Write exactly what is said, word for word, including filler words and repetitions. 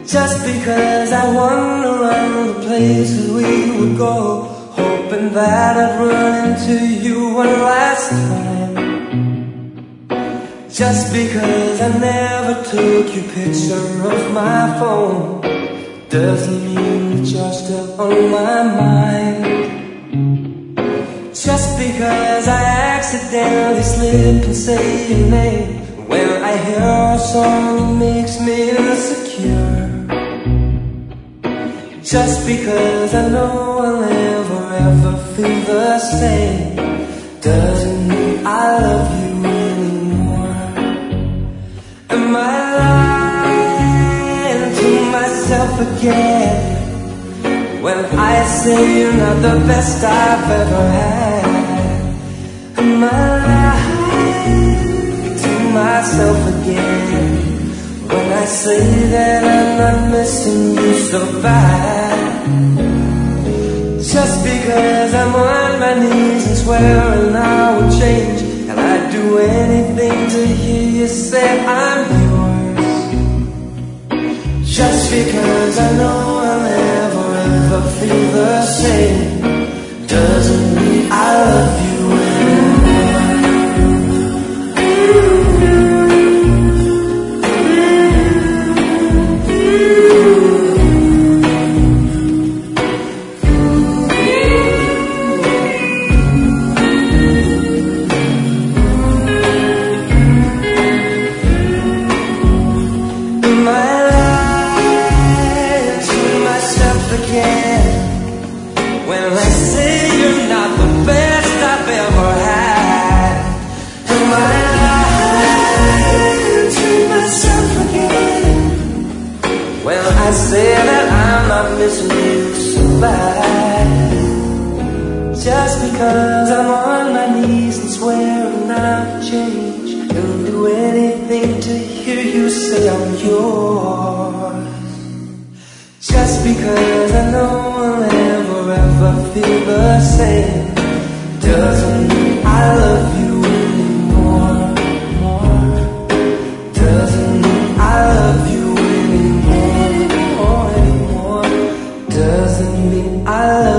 Just because I wander around the places we would go, hoping that I'd run into you one last time. Just because I never took your picture of my phone doesn't mean that you're still on my mind. Just because I accidentally slip and say your name when I hear a song that makes me insecure. Just because I know I'll never ever feel the same doesn't mean I love you anymore. Am I lying to myself again when I say you're not the best I've ever had? Am I lying to myself again when I say that I'm not missing you so bad? Just because I'm on my knees and swearing I would change, and I'd do anything to hear you say I'm yours. Just because I know I'll never ever feel the same doesn't mean I love you anymore. I say that I'm not missing you so bad. Just because I'm on my knees and swearing I'll change, and do anything to hear you say I'm yours. Just because I know I'll never ever feel the same doesn't mean I love you anymore. Doesn't mean I love you anymore. Doesn't mean I love you.